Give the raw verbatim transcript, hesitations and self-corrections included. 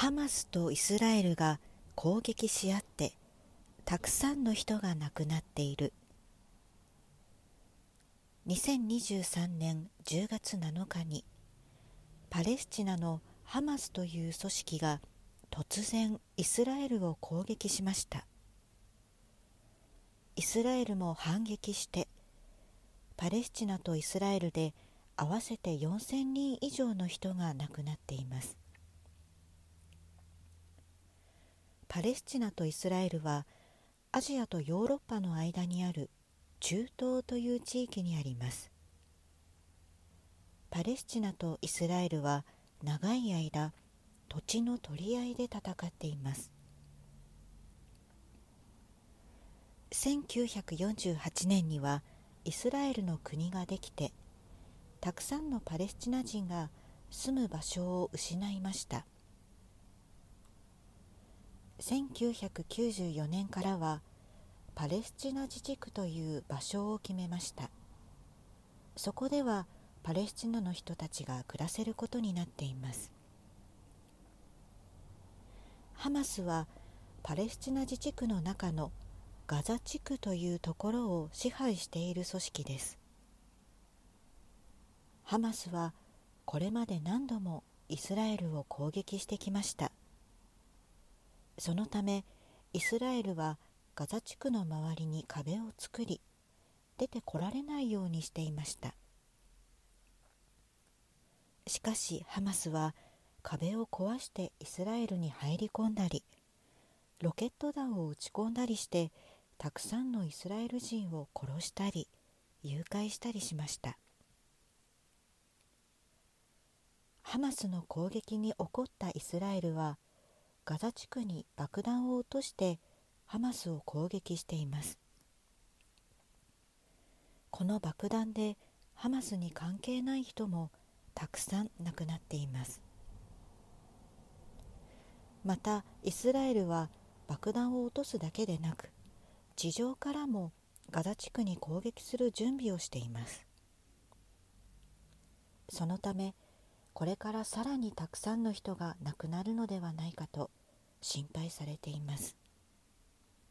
ハマスとイスラエルが攻撃し合ってたくさんの人が亡くなっている。にせんにじゅうさんねんじゅうがつなのかにパレスチナのハマスという組織が突然イスラエルを攻撃しました。イスラエルも反撃してパレスチナとイスラエルで合わせてよんせんにん以上の人が亡くなっています。パレスチナとイスラエルはアジアとヨーロッパの間にある中東という地域にあります。パレスチナとイスラエルは長い間土地の取り合いで戦っています。せんきゅうひゃくよんじゅうはちねんにはイスラエルの国ができて、たくさんのパレスチナ人が住む場所を失いました。せんきゅうひゃくきゅうじゅうよねんからはパレスチナ自治区という場所を決めました。そこではパレスチナの人たちが暮らせることになっています。ハマスはパレスチナ自治区の中のガザ地区というところを支配している組織です。ハマスはこれまで何度もイスラエルを攻撃してきました。そのためイスラエルはガザ地区の周りに壁を作り、出てこられないようにしていました。しかしハマスは壁を壊してイスラエルに入り込んだり、ロケット弾を撃ち込んだりしてたくさんのイスラエル人を殺したり誘拐したりしました。ハマスの攻撃に怒ったイスラエルはガザ地区に爆弾を落としてハマスを攻撃しています。この爆弾でハマスに関係ない人もたくさん亡くなっています。またイスラエルは爆弾を落とすだけでなく、地上からもガザ地区に攻撃する準備をしています。そのためこれからさらにたくさんの人が亡くなるのではないかと心配されています。